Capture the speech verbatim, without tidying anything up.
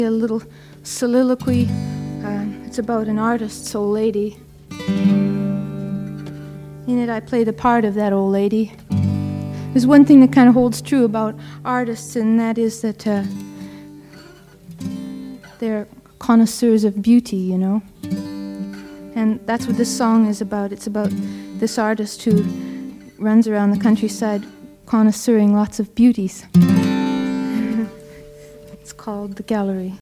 A little soliloquy. Uh, it's about an artist's old lady. In it, I play the part of that old lady. There's one thing that kind of holds true about artists, and that is that uh, they're connoisseurs of beauty, you know. And that's what this song is about. It's about this artist who runs around the countryside connoisseuring lots of beauties. It's called The Gallery.